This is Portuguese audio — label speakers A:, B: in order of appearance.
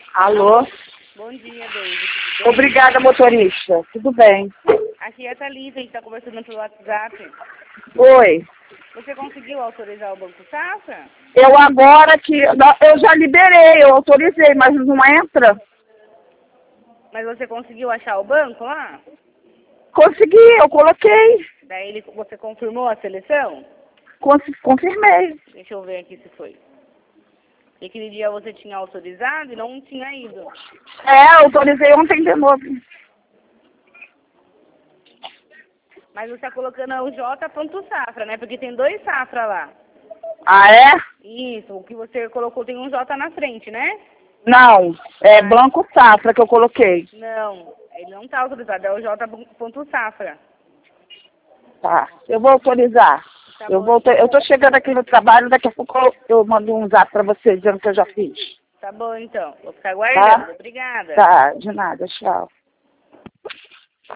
A: Alô?
B: Bom dia, David. Tudo bem?
A: Obrigada, motorista. Tudo bem.
B: Aqui é a Thalita, a gente está conversando pelo WhatsApp.
A: Oi.
B: Você conseguiu autorizar o Banco Safra?
A: Eu agora que... Eu já liberei, eu autorizei, mas não entra.
B: Mas você conseguiu achar o banco lá?
A: Consegui, eu coloquei.
B: Daí você confirmou a seleção?
A: Confirmei.
B: Deixa eu ver aqui se foi. E aquele dia você tinha autorizado e não tinha ido.
A: É, autorizei ontem de novo.
B: Mas você está colocando o J.Safra, né? Porque tem 2 Safra lá.
A: Ah, é?
B: Isso, o que você colocou tem um J na frente, né?
A: Não, é Banco Safra que eu coloquei.
B: Não, ele não está autorizado, é o J.Safra.
A: Tá, eu vou autorizar.
B: Tá
A: Eu
B: bom.
A: tô chegando aqui no trabalho, daqui a pouco eu mando um zap pra você dizendo que eu já fiz.
B: Tá bom, então. Vou ficar aguardando.
A: Tá?
B: Obrigada.
A: Tá, de nada, tchau.